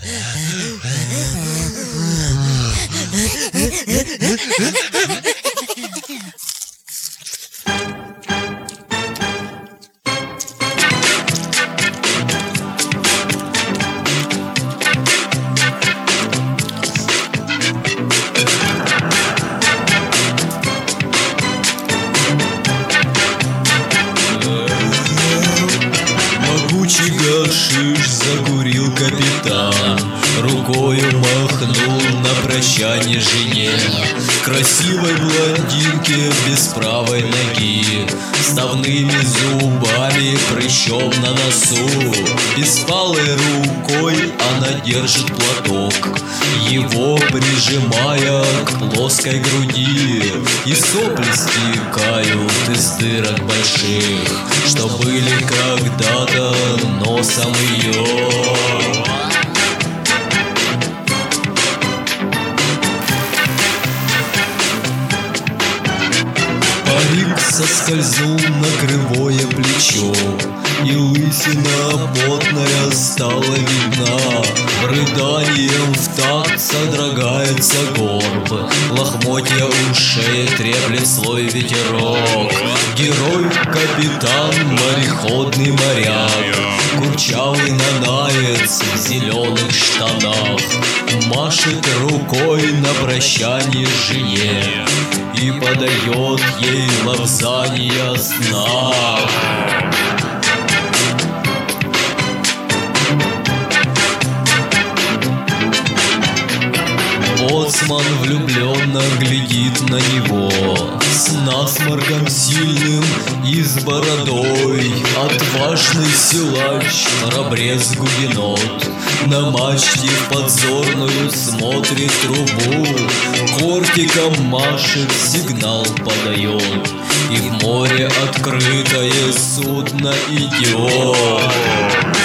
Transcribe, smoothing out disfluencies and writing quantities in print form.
Могучий гашиш закурил капитан, рукою махнул на прощание жене, красивой блондинке без правой ноги, вставными зубами, прыщом на носу. Беспалой рукой она держит платок, его прижимая к плоской груди, и сопли стекают из дырок больших, что были когда-то носом ее. Парик соскользнул на кривое плечо, и лысина потная стала видна. Рыданием в такт содрогается горб, лохмотья ушей треплет слой ветерок. Герой, капитан, мореходный моряк, курчавый нанаец в зеленых штанах, машет рукой на прощание жене и подает ей лапзанья сна. Боцман влюбленно глядит на него, с насморком сильным и с бородой. Отважный силач, храбрец гугенот, на мачте в подзорную смотрит трубу, кортиком машет, сигнал подает, и в море открытое судно идет.